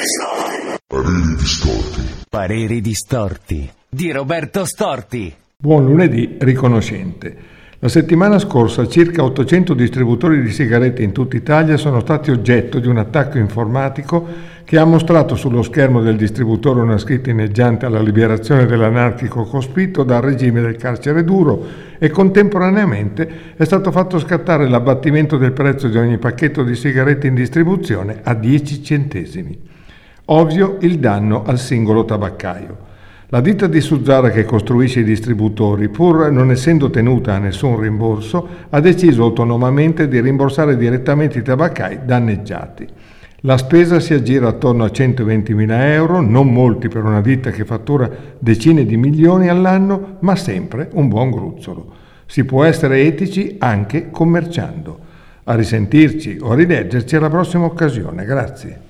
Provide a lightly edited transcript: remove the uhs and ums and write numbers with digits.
Pareri distorti. Pareri distorti di Roberto Storti. Buon lunedì riconoscente. La settimana scorsa circa 800 distributori di sigarette in tutta Italia sono stati oggetto di un attacco informatico che ha mostrato sullo schermo del distributore una scritta inneggiante alla liberazione dell'anarchico cospito dal regime del carcere duro e contemporaneamente è stato fatto scattare l'abbattimento del prezzo di ogni pacchetto di sigarette in distribuzione a 10 centesimi. Ovvio il danno al singolo tabaccaio. La ditta di Suzzara che costruisce i distributori, pur non essendo tenuta a nessun rimborso, ha deciso autonomamente di rimborsare direttamente i tabaccai danneggiati. La spesa si aggira attorno a 120.000 euro, non molti per una ditta che fattura decine di milioni all'anno, ma sempre un buon gruzzolo. Si può essere etici anche commerciando. A risentirci o a rileggerci alla prossima occasione. Grazie.